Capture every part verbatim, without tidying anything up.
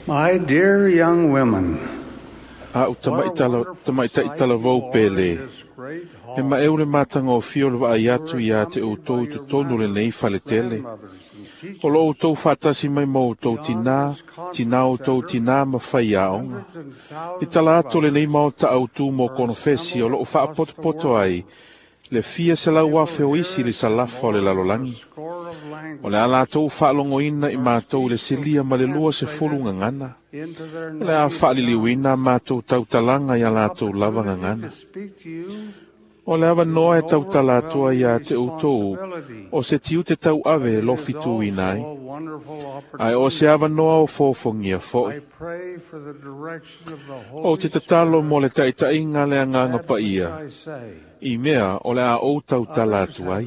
My dear young women, A o tamai tala, tamai tai tala vau pele. He ma eure matanga o fio le wa ayatu ia te o tau tu tonu le nei fale tele. O lo o tau fatasi mai mo o tau tina, tina o tau tina ma fai aonga. I tala ato le nei mao ta au tu mo konofesi o lo o faa poto poto ai. Le fia se lau wafe o isi le salafa o le lalolangi. O le ala tau faa longo ina i mātou le silia ma le lua se fulu ngangana. O le a faa li liwina mātou tau talanga i ala tau lava ngangana. O le awa noa e tau talatua ia te utou, o se tiu te tau ave lo fitu inai. Ai o se awa noa o fofongia fo. O te tatalo mo le taitainga le anganga pa ia. I mea o le a o tau talatuai.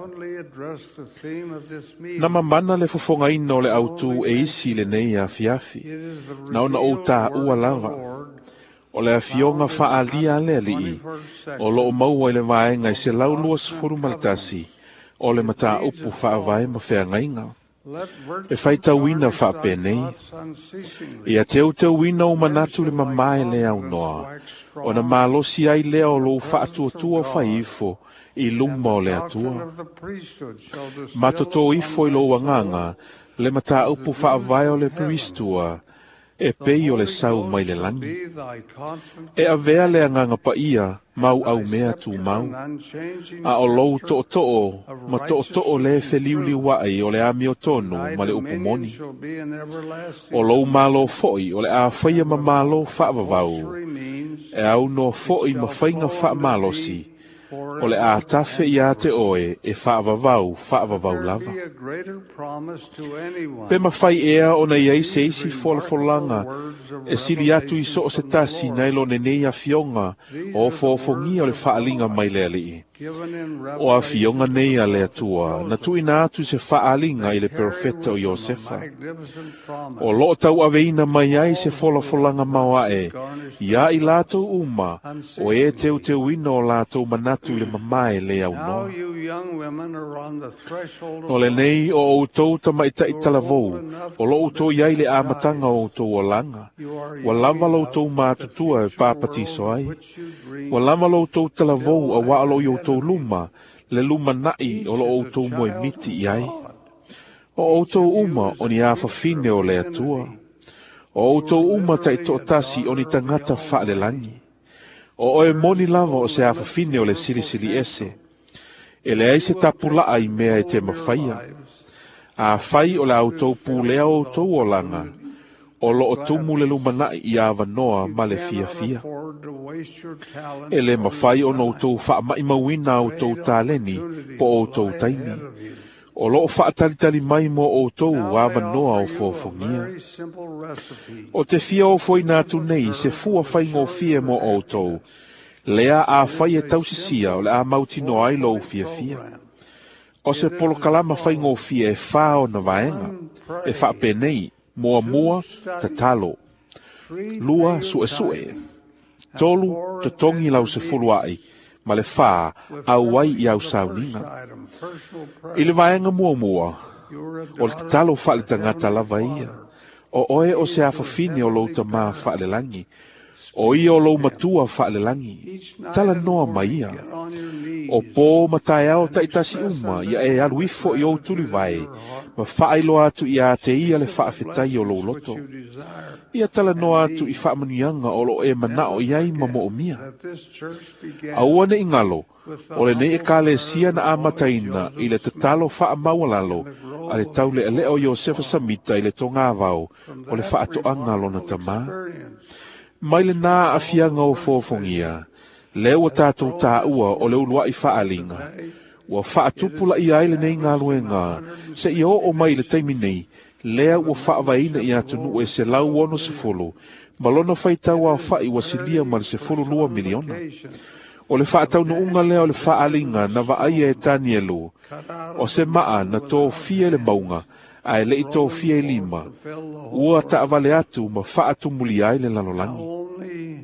Na mamana le fofonga ina o le autu e isi le nei a fiafi. Na ona o ta ua lava. O le afionga faalia le alii, o lo o maua le vaenga i se lau luas furu maltasi, o le mata upu faavae ma fea ngainga. E fai tauina faapenei. I a teu teuina o manatu le mamae le au noa, o na malosi ai lea o lo faatua tua faifo, i luma o le atua. Matoto ifo i lo wanganga, le mata upu faavae o le peristua, e pei o le sau mai le langi. E a vea le anganga pa ia, mau au mea tu mau. A o lou to to o, ma to to o le feliuli wai o le ami o tonu, ma le upumoni. O lou malo foi, o le a whaia ma malo whaavavau. E au no foi ma whainga wha malosi. O le a tafe i a te oe, e whaavavau, whaavavau lava. Pe ma whai ea o na iei se isi fola folanga, e sili atu i so o se tasi na ilo nenei a fionga, o fofongi o le whaalinga mai le alii. O a fionga nei a le atua, na tuina atu se whaalinga i le profeta o Iosefa. O lo tau aveina mai ai se fola folanga maua e, ia i lato uma, o e teu teu ino o lato manatu i le mamae le au no. O le nei o outou tamaita i talavou, o lo outou iai le amatanga o outou o langa. Wa lava lo outou mātutua e pāpatiso ai. Wa lava lo outou talavou a waalo i outou luma, le luma nai o lo outou moe miti i ai. O outou uma o ni afa fine o le atua. O outou uma ta i tōtasi o ni tangata wha le langi. O oe moni lava o se afa fine o le sili sili ese. E le aise tapula ai mea e te mawhaia. A whai o le autou pūlea o outou o langa. O lo o tumu le lumanai i awa noa ma le fia fia. E le mawhai o noutou wha mai mawina o tou tāleni po o tou taimi. O lo o wha talitali mai mo o tou awa noa o fofongia. O te fia o foi nātu nei se fua whai ngō fia mo o tou. Lea a whai e tausisia o le a mauti no ai lo fia fia. O se polo kalama whai ngō fia e whao na vaenga. E wha penei. Moa moa te talo. Lua sue sue. Tolu te tongi lau se fuluai, ma le wha au ai i au sauninga. I le vaenga mua mua, o le te talo wha le tangata lava ia. O oe o se awhawhine o louta maa wha le langi. O ia o lou matua wha le langi. Tala noa mai ia. O pō matai au taitasi uma, ia e aluifo i o tuli vai. Ma whaelo atu i a te ia le whaafetai o lo loto. Ia tala no atu i whaamanuianga o lo e manao i ai mamo o mia. Aua ne ingalo, o le ne e ka le sia na amataina i le tatalo whaamaualalo, a le tau le aleo Iosefa Samita i le tonga avao, o le whaatoanga lo na tama. Mai le nā afianga o fofongia, leo tātou tā ua o le ulua i whaalinga. Ua whaatupula i aile nei ngā luenga, se i o o mai le taimi nei, lea ua whaavaina i atu nu e se lau ono se fulu, malona whaitau a whai wa silia ma se fulu lua miliona. O le whaatau no unga lea o le whaalinga na waaia e tani e lu, o se maa na tō fia le maunga, a e le i tō fia e lima, ua ta avale atu ma whaatu muli aile lalolangi.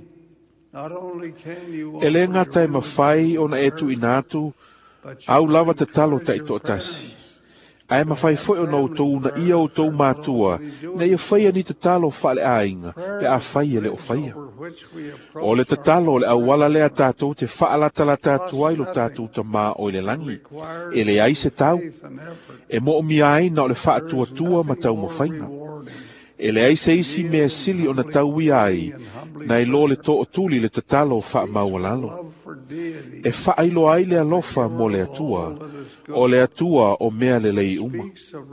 E le ngata e mawhai o na etu inatu, au lava te talo ta ito tasi. Ai mawhai foi o nou tau na ia o tau mātua, na ia whaia ni te talo whale ainga, pe a whaia le o whaia. O le te talo le awala lea tātou te whaalata la tātou ailo tātou ta mā o le langi, e le ai se tau, e mo o mi aina o le whaatua tua ma tau mo whainga. E le ai se isi mea sili o na tau i ai, na i lo le to o tuli le te talo wha maualalo. E wha ailo ai le alofa mo le atua, o le atua o mea le lei uma.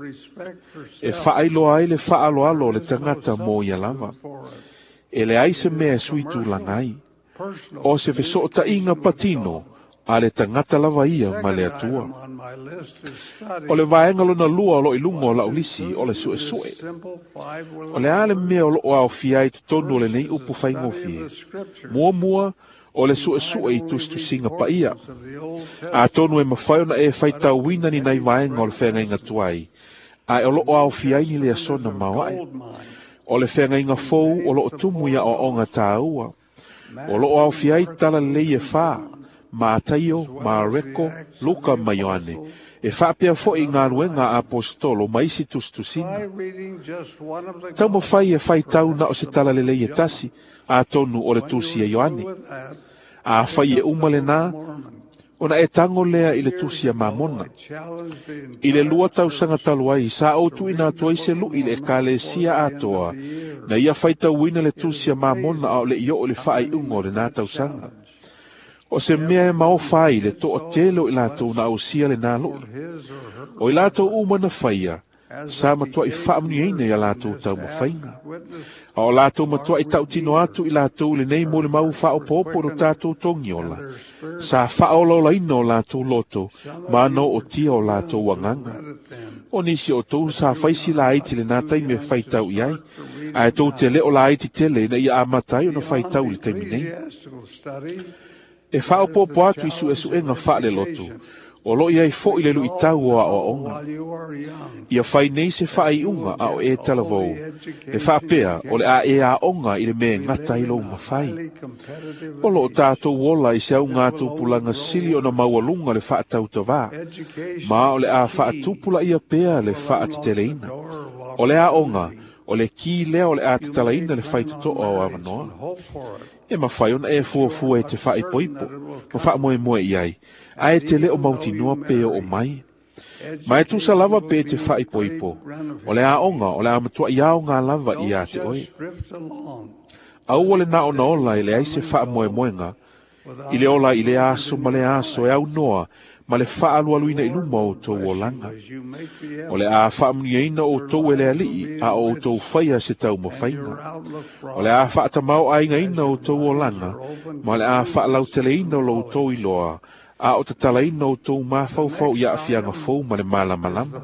E wha ailo ai le wha alo alo le tangata mo i alama. E le ai se mea suitu langai. O se feso ta inga patino, a le tangata lava ia ma le atua. O le vaenga lona lua o lo ilunga o la ulisi o le sue sue. O le ale mea o lo o au fiai tu tonu le nei upu whaingo fie. Mua mua o le sue sue i tustu singa pa ia. A tonu e mawhaiona e whaitau wina ni nei vaenga o le whenga inga tuai. A o lo o au fiai ni le asona mawai. O le whenga inga fou o lo o tumu ia o onga tā ua. O lo o au fiai tala leie whaa. Ma taio, ma reko, luka ma yoane. E whapea fo i ngā ruenga apostolo ma isi tustusina. Tau mo whai e whai tau na o se tala lele e tasi, a tonu o le tusi e yoane. A whai e umale nā, ona e tango lea i le tusi a mamona. I le lua tau sanga taluai, sa autu ina atua i se lu i le kale sia atoa, na ia whai tau wina le tusi a mamona au le io o le whai ungo le nā tau sanga. O se mea e mao whai le to o telo i lātou na au sia le nā loi. O i lātou umana whaia, sa matua i whaamni eina i a lātou tau ma whainga. A o lātou matua i tau tino atu i lātou le nei mo le mau wha o popo no tātou tongiola. Sa wha o lola ino o lātou loto, ma no o tia o lātou wanganga. O nisi o tau sa whaisi la aiti le nātai me whaitau i ai. A e tau te le o la aiti tele na i a amatai o na whaitau le taiminei. E whao popo atu i su e su enga wha le lotu. O lo iai fo i le lu i tau o a o onga. Ia whai nei se wha i unga a o e talavou. E wha pea o le a e a onga i le me ngata i lo ma whai. O lo o tātou wola i se au ngātou pulanga sili o na maualunga le wha tau ta wā. Ma o le a wha tupula ia pea le wha atiteleina. O le a onga, o le ki lea o le a atiteleina le whai tuto o avanoa. E ma whai ona e fua fua e te whai poipo, ma wha moe moe iai, a e te leo mauti noa peo o mai. Ma e tusa lava pe te whai poipo, o le a onga, o le a matua i ao ngā lava i a te oe. Au o le na o na ola i le aise wha moe moe nga, i le ola i le aso ma le aso e au noa, ma le wha alu aluina i luma o tau o langa. O le a wha amnieina o tau e le alii, a o tau whaia se tau ma whainga. O le a wha atamau ainga ina o tau o langa, ma le a wha lauteleina o lo tau i loa, a o te talaina o tau ma fau fau i a fianga fau ma le mala malama.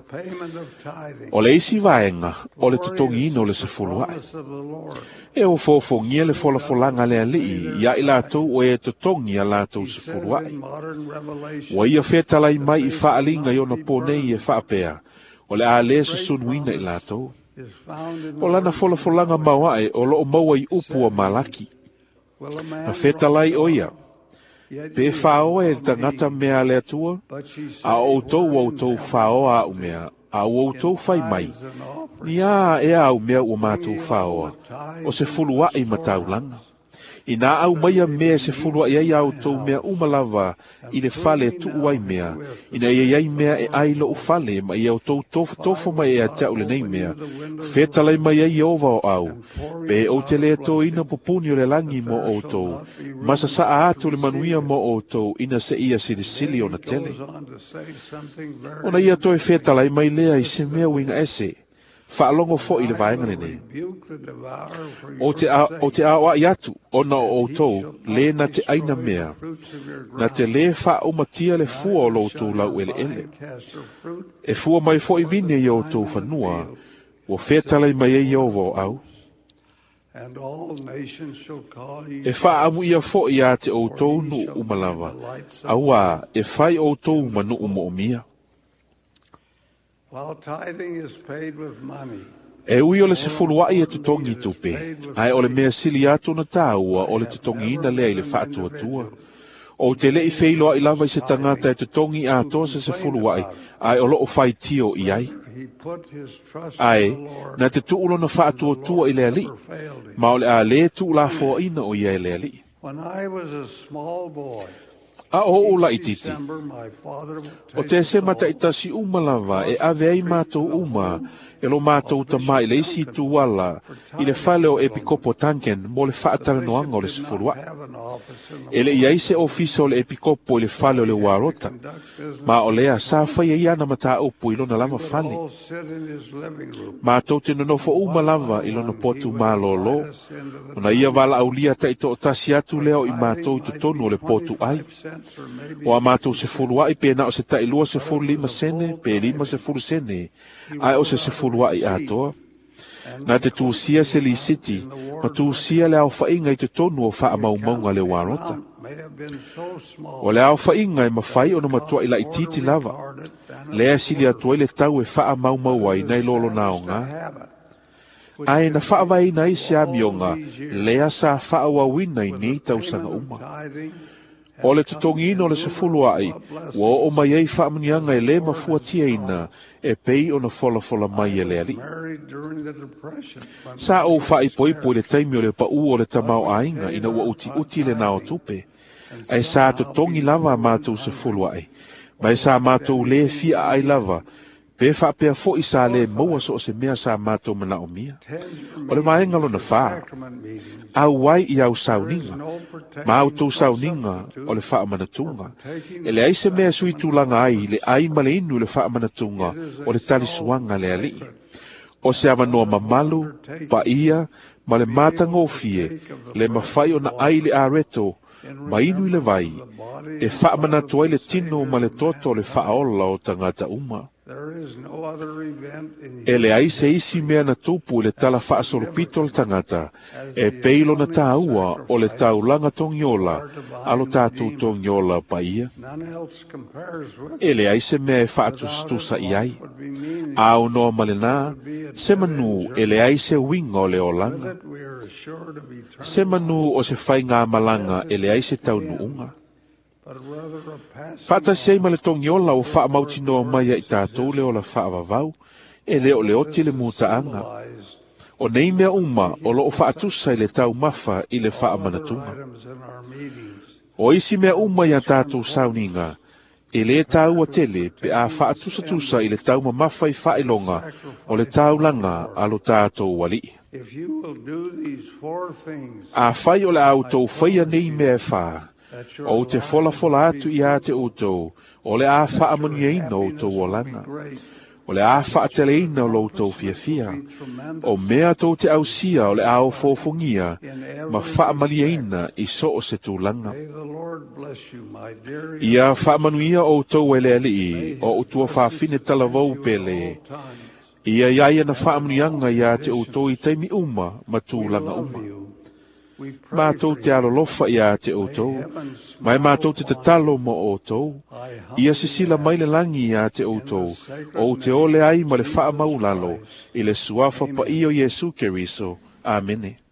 O le isi vaenga, o le tutongi ina o le se fuluai. E o fofo ngia le fola folanga le alii, ia i lātou o e tutongi a lātou se fuluai. Wa ia whetalai mai i whaalinga i ona pōnei e whaapea, o le a le susunuina i lātou. O lana fola folanga mauae o lo o maua i upu a malaki. Na whetalai o ia. Pe whao e tangata mea le atua, a o tau o tau whao a umea, a o tau whai mai. Ni a e a umea o mātou whaoa, o se fulua i matau langa. I nā au maia mea se fulua i ai au tau mea umalava i le fale tu uai mea, i na i ai mea e ailo u fale ma i au tau tofu tofu mai e a tau le nei mea, whetalai mai ai ova o au, pe o te lea tō ina pupuni o le langi mo o tau, masa sa a atu le manuia mo o tau ina se ia sili sili o na tele. Ona ia toi whetalai mai lea i se mea winga ese, whaalongo fo i le vaenga nei. O te a, o te awa i atu, ona o outou, le na te aina mea, na te le wha umatia le fua o loutou lau ele ele. E fua mai fo i vine i outou whanua, o whetalai mai e i ovo au. E wha amu ia fo i a te outou nu umalawa, aua e whai outou manu umo umia. E ui o le se fuluai e tutongi tupe, ai o le mea sili atu na tāua o le tutongi ina lea i le whaatua tua. O te le i feilo i lava i se tangata e te tongi a tosa se fuluai, ai o loo fai tio i ai. Ai, na te tuulo na wha atua tua i le ali, ma o le a le tu la fo ina o ia le ali. A o ula i titi. O te se mata i tasi uma lava e ave ai mātou uma, e lo mātou ta mai le isi tu wala, i le whale o Epikopo Tanken, mo le whaatara noanga o le sifurua. E le iai se ofisa o le Epikopo i le whale o le warota, ma o lea sa whaia i ana mata upu i lona lava whale. Mātou te nonofo uma lava i lona potu mālolo, ona ia wala au lia ta i to tasi atu leo i mātou te tonu o le potu ai. O a mātou se furua i pēna o se ta ilua se furu lima sene, pē lima se furu sene, ai o se se furua i atoa. Nā te tūsia se li siti, ma tūsia le au whainga i te tonu o wha mau maunga le warota. O le au whainga i mawhai o na matua ila i titi lava. Lea sili atua i le tau e wha mau mauai nei lolo nao ngā. Ai na wha vai nei se amionga, lea sa wha wawina i nei tau sanga uma. O le tutongino le se fulua ai, wa o mai ei wha amanianga e le mafua tia ina, e pei o na fola fola mai e le ali. Sa o wha i poi poi le taimi o le pa u o le tamau ainga ina ua uti uti le nao tupe. Ai sa tutongi lava mātou se fulua ai, mai sa mātou le fia ai lava, pe wha pea fo i sa le maua so se mea sa mātou mana o mia. O le maenga lo na wha, au wai i au sauninga, ma au tau sauninga o le wha manatunga. E le aise mea sui tūlanga ai, le ai male inu le wha manatunga o le tali suanga le ali. O se amanoa mamalu, pa ia, ma le matanga o fie, le mawhai o na ai le areto, ma inu i le vai, e wha manatua i le tino ma le toto le wha ola o tangata uma. E le ai se isi mea na tupu le tala wha asolopito le tangata, e peilo na tāua o le taulanga tongiola, alo tātou tongiola pa ia. E le ai se mea e wha atustusa i ai. Au noa malena, se manu e le ai se winga o le olanga. Se manu o se whai ngā malanga e le ai se taunu unga. Fata sei ma le tongiola o wha mauti noa mai i tātou leo la wha avavau, e leo leo te le mutaanga. O nei mea uma o loo wha atusa i le tau mafa i le wha amanatunga. O isi mea uma i a tātou sauninga, e le tau a tele pe a wha atusa tusa i le tau mamafa i wha ilonga o le tau langa alo tātou wali. A whai o le au tau whaia nei mea wha, o te fola fola atu i a te utou, o le a wha amani eina o tau o langa. O le a wha atele eina o loutou fia fia. O mea tau te au sia o le a o fofongia, ma wha amani eina i so o se tū langa. Ia wha amanuia o tau e le ali o utua wha fine talavou pele. Ia iaia na wha amanianga i a te utou i teimi uma, ma tū langa uma. Mātou te alolofa i a te outou, mai mātou te tatalo mo outou, ia se sila mai le langi i a te outou, o te ole ai ma le wha maulalo, i le suafa pa i o Jesu Keriso. Amene.